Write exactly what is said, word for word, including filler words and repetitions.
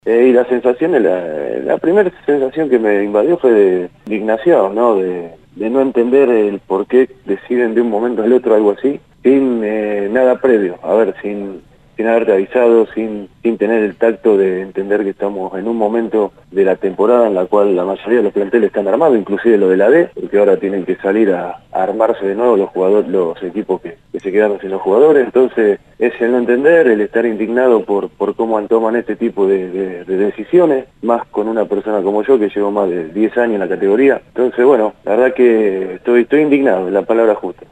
Eh, y la sensación, la, la primera sensación que me invadió fue de indignación, ¿no? De, de no entender el por qué deciden de un momento al otro algo así, sin eh, nada previo, a ver, sin, sin haberte avisado, sin, sin tener el tacto de entender que estamos en un momento de la temporada en la cual la mayoría de los planteles están armados, inclusive lo de la D, porque ahora tienen que salir a, a armarse de nuevo los jugadores, los equipos que, que se quedaron sin los jugadores. Entonces es el no entender, el estar indignado por, por cómo toman este tipo de, de, de decisiones, más con una persona como yo que llevo más de diez años en la categoría. Entonces bueno, la verdad que estoy, estoy indignado, es la palabra justa.